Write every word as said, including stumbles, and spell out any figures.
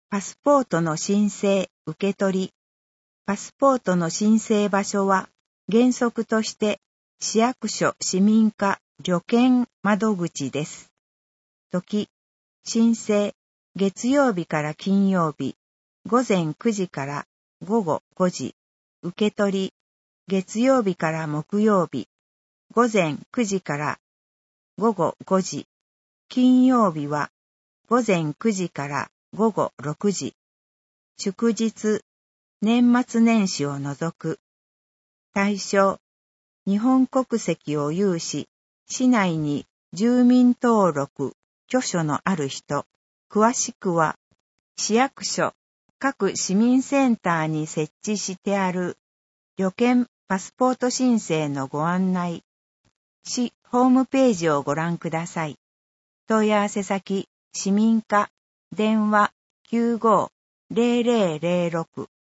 パスポートの申請受け取り。パスポートの申請場所は原則として市役所市民課旅券窓口です。時、申請、月曜日から金曜日、午前くじから午後ごじ。受け取り、月曜日から木曜日、午前くじから午後ごじ。金曜日は午前くじから午後ろくじ。祝日、年末年始を除く。対象、日本国籍を有し、市内に住民登録、居所のある人、詳しくは、市役所、各市民センターに設置してある、旅券パスポート申請のご案内、市ホームページをご覧ください。問い合わせ先、市民課、電話 きゅうごーぜろぜろぜろろく